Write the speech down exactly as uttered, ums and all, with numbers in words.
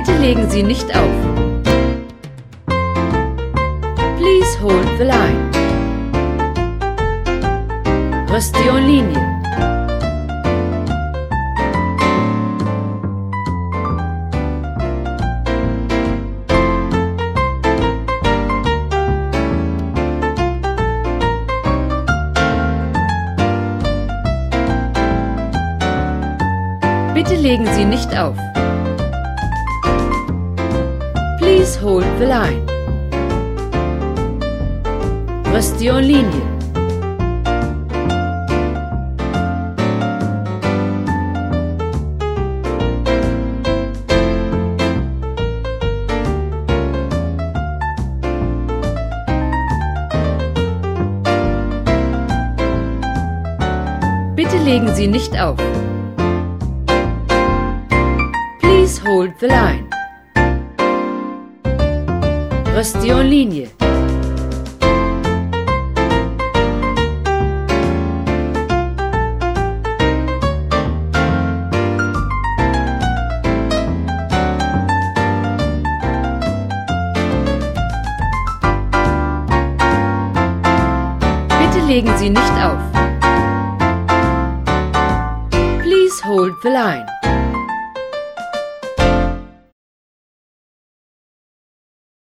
Bitte legen Sie nicht auf. Please hold the line. Restez en ligne. Bitte legen Sie nicht auf. Please hold the line. Restez en ligne. Bitte legen Sie nicht auf. Please hold the line. Restez en ligne. Bitte legen Sie nicht auf. Please hold the line.